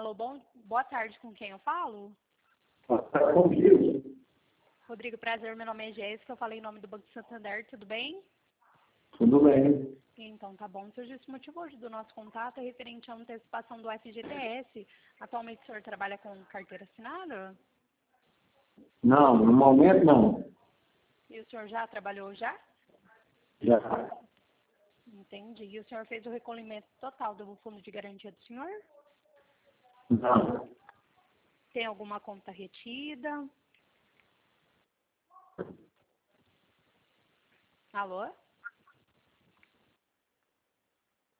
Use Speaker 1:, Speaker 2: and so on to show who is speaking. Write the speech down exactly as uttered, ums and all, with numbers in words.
Speaker 1: Alô, bom, boa tarde, com quem eu falo?
Speaker 2: Está comigo.
Speaker 1: Rodrigo, prazer, meu nome é Jéssica, eu falei em nome do Banco Santander, tudo bem?
Speaker 2: Tudo bem.
Speaker 1: Então, tá bom. Surgiu esse motivo hoje do nosso contato é referente à antecipação do F G T S. Atualmente o senhor trabalha com carteira assinada?
Speaker 2: Não, no momento não.
Speaker 1: E o senhor já trabalhou já?
Speaker 2: Já.
Speaker 1: Entendi. E o senhor fez o recolhimento total do fundo de garantia do senhor?
Speaker 2: Não.
Speaker 1: Tem alguma conta retida? Alô?